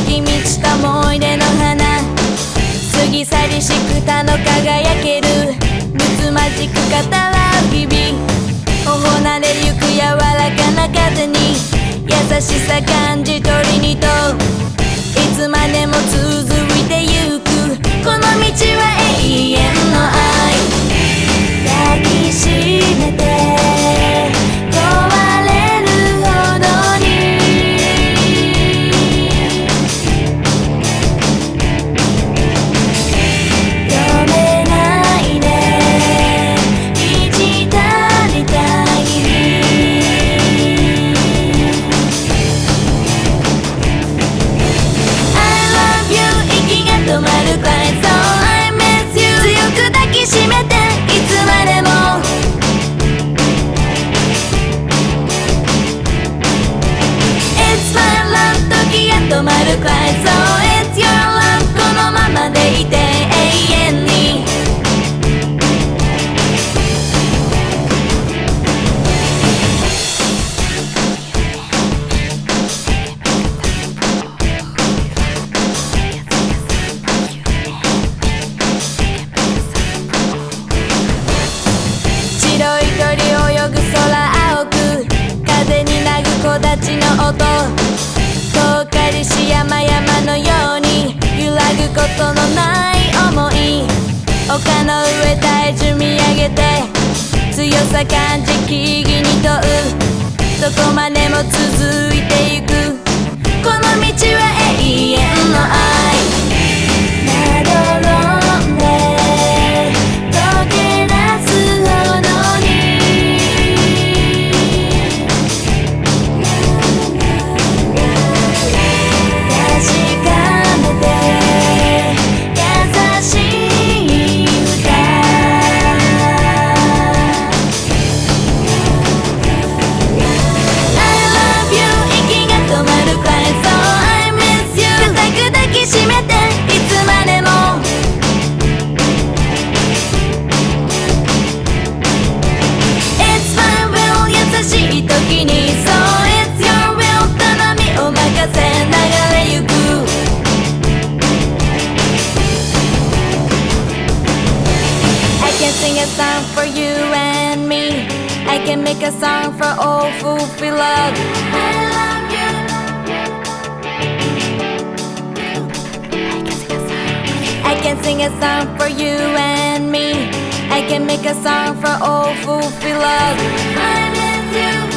き満ちた思い出の花、過ぎ去りしくたの輝けるむつまじく語らう日々、頬なれゆく柔らかな風に優しさ感じ取りにと、いつまでも続いてゆくこの道は永遠の愛、抱きしめて壊れるほどに止めないで満ち足りたいI love you 息が止まるくらい So I miss you 強く抱きしめていつまでもIt's my love 時が止まるくらい So it's your love このままでいて永遠に白い鳥泳ぐ空青く風になぐ木立の音、遠かりし山々のように揺らぐことのない想い、丘の上体重見上げて強さ感じ木々に問う、どこまでも続いてゆくこの道は永遠の愛、まどろんで溶け出すほどに確かめて優しい歌、I love you 息が止まるくらい So I miss you 固く抱きしめていつまでもIt's my will 優しい時に So it's your will 頼みを任せ流れゆくI can sing a song for you and me, I can make a song for all who feel love, I love you I can sing a song for you and me, I can make a song for all who feel love, I miss you